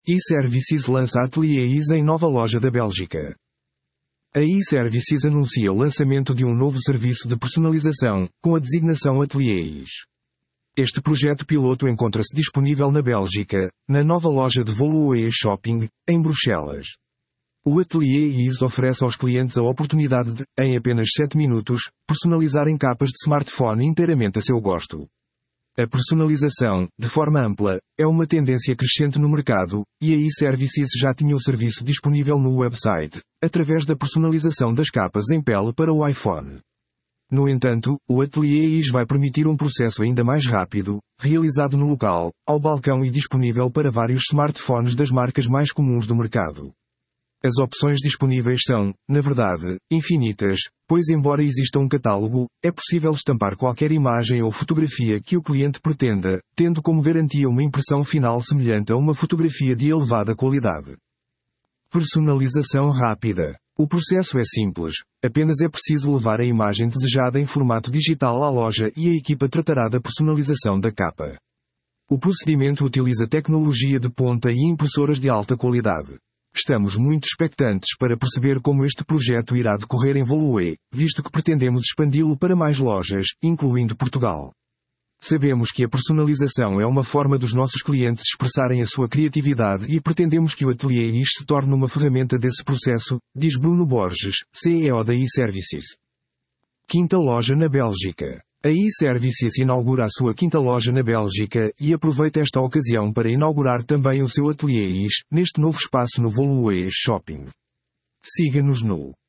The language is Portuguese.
E-Services lança Atelier IS em nova loja da Bélgica. A E-Services anuncia o lançamento de um novo serviço de personalização, com a designação Atelier IS. Este projeto piloto encontra-se disponível na Bélgica, na nova loja de Woluwe Shopping, em Bruxelas. O Atelier IS oferece aos clientes a oportunidade de, em apenas 7 minutos, personalizarem capas de smartphone inteiramente a seu gosto. A personalização, de forma ampla, é uma tendência crescente no mercado, e a E-Services já tinha o serviço disponível no website, através da personalização das capas em pele para o iPhone. No entanto, o Atelier IS vai permitir um processo ainda mais rápido, realizado no local, ao balcão e disponível para vários smartphones das marcas mais comuns do mercado. As opções disponíveis são, na verdade, infinitas, pois embora exista um catálogo, é possível estampar qualquer imagem ou fotografia que o cliente pretenda, tendo como garantia uma impressão final semelhante a uma fotografia de elevada qualidade. Personalização rápida. O processo é simples, apenas é preciso levar a imagem desejada em formato digital à loja e a equipa tratará da personalização da capa. O procedimento utiliza tecnologia de ponta e impressoras de alta qualidade. Estamos muito expectantes para perceber como este projeto irá decorrer em Woluwe, visto que pretendemos expandi-lo para mais lojas, incluindo Portugal. Sabemos que a personalização é uma forma dos nossos clientes expressarem a sua criatividade e pretendemos que o Atelier IS se torne uma ferramenta desse processo, diz Bruno Borges, CEO da E-Services. Quinta loja na Bélgica. A E-Services inaugura a sua quinta loja na Bélgica e aproveita esta ocasião para inaugurar também o seu Atelier IS, neste novo espaço no Woluwe Shopping. Siga-nos no